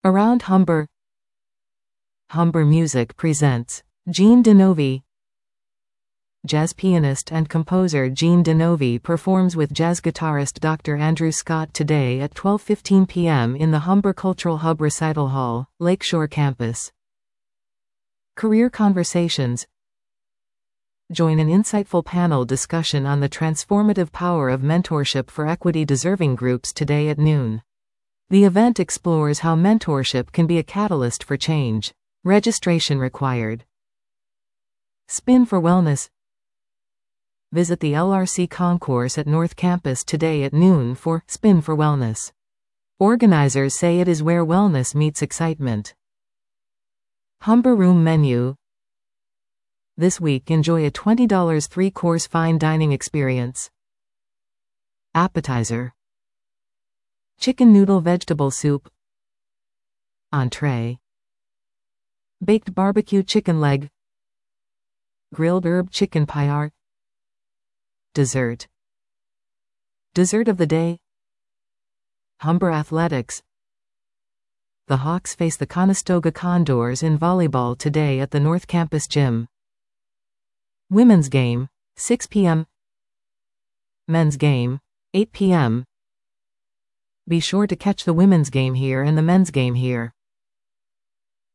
Around Humber. Humber Music presents Gene DeNovi. Jazz pianist and composer Gene DeNovi performs with jazz guitarist Dr. Andrew Scott today at 12:15 p.m. in the Humber Cultural Hub Recital Hall, Lakeshore Campus. Career Conversations. Join an insightful panel discussion on the transformative power of mentorship for equity-deserving groups today at noon. The event explores how mentorship can be a catalyst for change. Registration required. Spin for Wellness. Visit the LRC Concourse at North Campus today at noon for Spin for Wellness. Organizers say it is where wellness meets excitement. Humber Room Menu. This week enjoy a $20 3-course fine dining experience. Appetizer. Chicken noodle vegetable soup. Entree. Baked barbecue chicken leg. Grilled herb chicken paillard. Dessert. Dessert of the day. Humber Athletics. The Hawks face the Conestoga Condors in volleyball today at the North Campus Gym. Women's game, 6 p.m. Men's game, 8 p.m. Be sure to catch the women's game here and the men's game here.